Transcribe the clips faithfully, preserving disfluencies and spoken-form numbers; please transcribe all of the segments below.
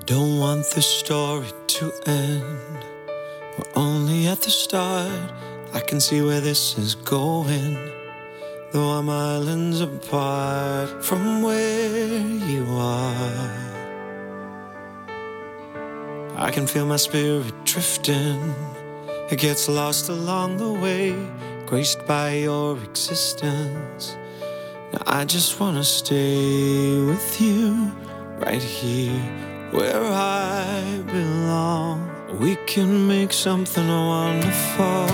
Don't want this story to end. We're only at the start. I can see where this is going, though I'm islands apart from where you are. I can feel my spirit drifting. It gets lost along the way, graced by your existence. Now I just wanna stay with you, right here where I belong. We can make something wonderful.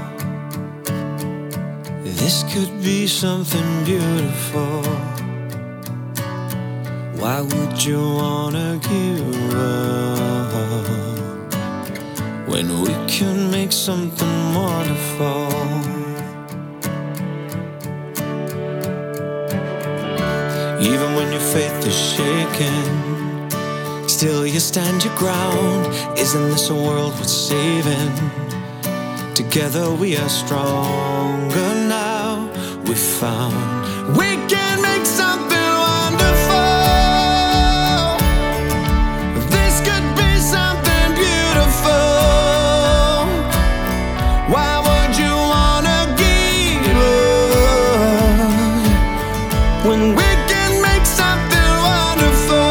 This could be something beautiful. Why would you wanna give up when we can make something wonderful? Even when your faith is shaken, still you stand your ground. Isn't this a world worth saving? Together we are stronger now. We found we can make something wonderful. This could be something beautiful. Why would you wanna give up when we can make something wonderful?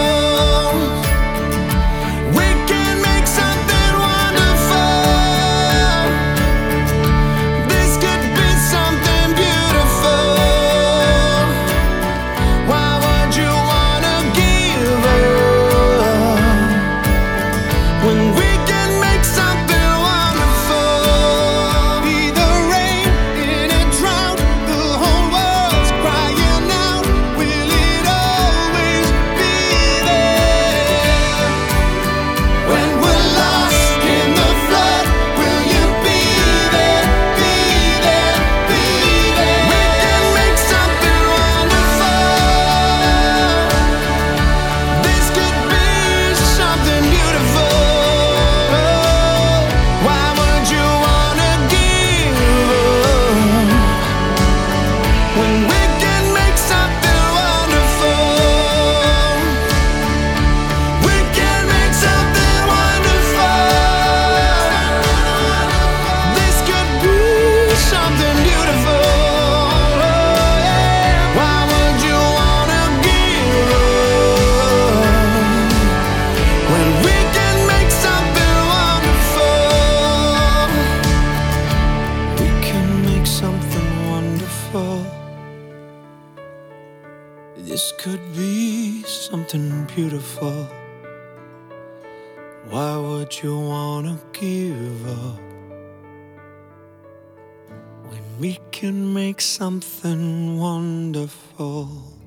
This could be something beautiful. Why would you wanna give up when we can make something wonderful?